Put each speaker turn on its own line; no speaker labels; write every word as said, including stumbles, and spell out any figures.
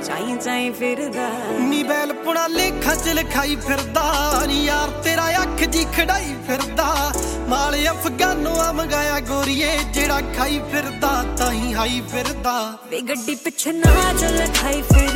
ਚਾਈ ਚਾਈ ਫਿਰਦਾ
ਨੀ ਬੈਲ ਪੁਣਾ ਲੇਖਾਂ ਚ ਲਿਖਾਈ ਫਿਰਦਾ ਨੀ ਯਾਰ ਤੇਰਾ ਅੱਖ ਜੀ ਖੜਾਈ ਫਿਰਦਾ ਮਾਲ ਅਫਗਾਨੋਂ ਆ ਮੰਗਾਇਆ ਗੋਰੀਏ ਜਿਹੜਾ ਖਾਈ ਫਿਰਦਾ ਤਾਂ ਹੀ ਹਾਈ ਫਿਰਦਾ
ਵੇ ਗੱਡੀ ਪਿੱਛੇ ਨਾ ਚੱਲ ਖਾਈ ਫਿਰ